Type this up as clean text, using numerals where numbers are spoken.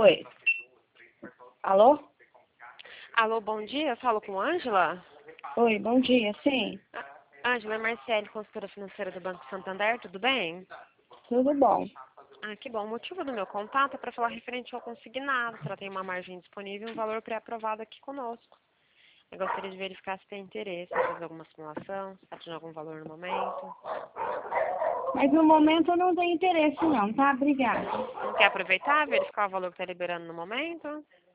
Oi. Alô? Alô, bom dia. Eu falo com Ângela? Oi, bom dia, sim. Ângela, é Marcele, consultora financeira do Banco Santander, tudo bem? Tudo bom. Ah, que bom. O motivo do meu contato é para falar referente ao consignado. Se ela tem uma margem disponível e um valor pré-aprovado aqui conosco. Eu gostaria de verificar se tem interesse em fazer alguma simulação, se está tendo algum valor no momento. Mas no momento eu não tenho interesse não, tá? Obrigada. Não quer aproveitar, verificar o valor que está liberando no momento?